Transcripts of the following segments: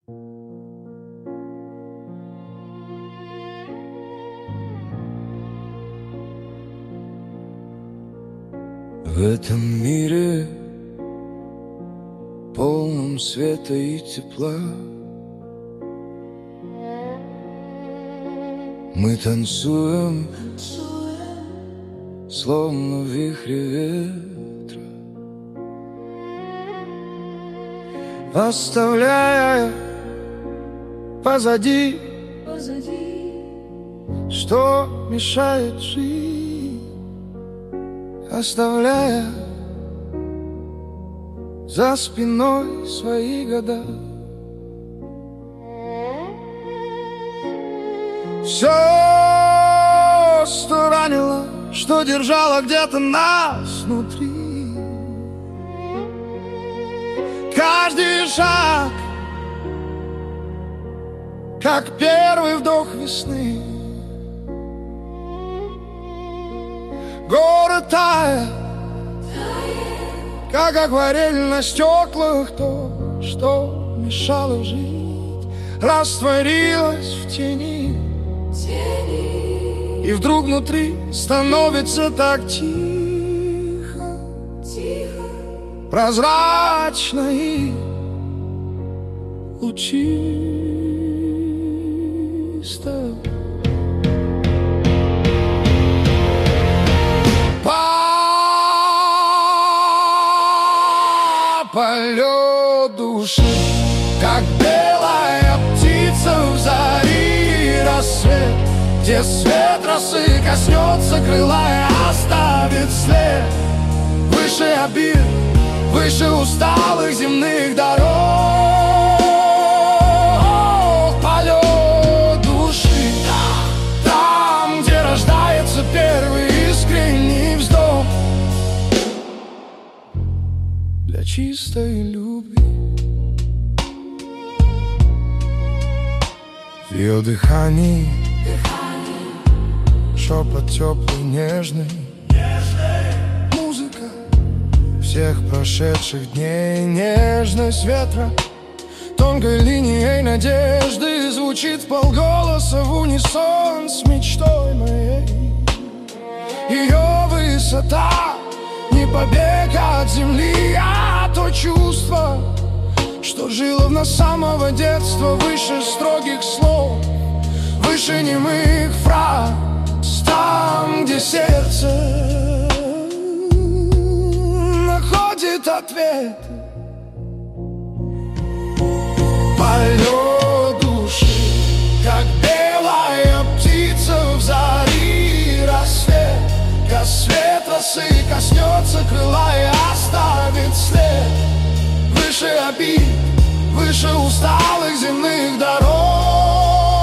В этом мире, полном света и тепла, мы танцуем, словно в вихре ветра, оставляя позади, что мешает жить, оставляя за спиной свои года. Все, что ранило, что держало где-то нас внутри, каждый шаг, как первый вдох весны. Город тает, как акварель на стеклах. То, что мешало жить, растворилось в тени. И вдруг внутри становится так тихо, прозрачно и лучисто. Полет души, как белая птица в зари рассвет, где свет росы коснется крыла и оставит след. Выше обид, выше усталых земных дорог. Полет души, там, где рождается первый искренний вздох для чистой любви. В ее дыхании шепот теплый, нежный, музыка всех прошедших дней, нежность ветра тонкой линией надежды звучит вполголоса в унисон с мечтой моей. Ее высота не побег от земли, а то чувство, что жило в нас с самого детства. Выше строгих слов, выше немых фраз, там, где сердце находит ответ. Полет души, как белая птица в зари рассвет, как свет росы коснется крыла и оставит след. Выше обид, выше усталых земных дорог.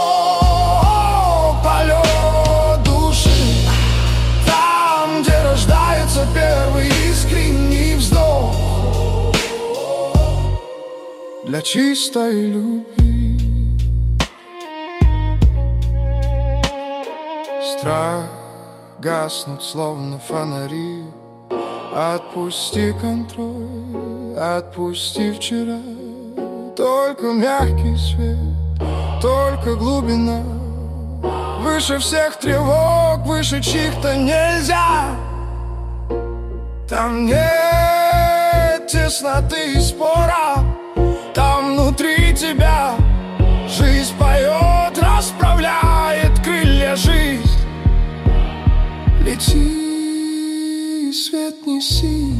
Полет души, там, где рождается первый искренний вздох для чистой любви. Страх гаснут, словно фонари. Отпусти контроль, отпусти вчера. Только мягкий свет, только глубина. Выше всех тревог, выше чьих-то нельзя. Там нет тесноты и спора, там внутри тебя жизнь поет, расправляет крылья жизнь. Лети, свет неси.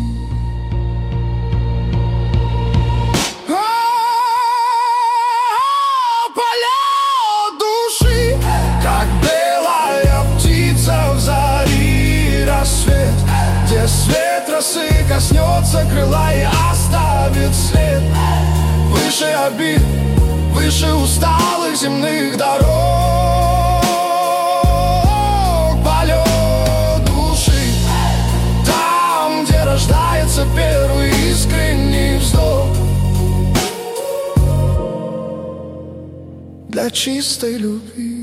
Полет души, как белая птица в зари рассвет, где свет росы коснется крыла и оставит след. Выше обид, выше усталых земных дорог. Полет души, там, где рождается первый искренний вздох для чистой любви.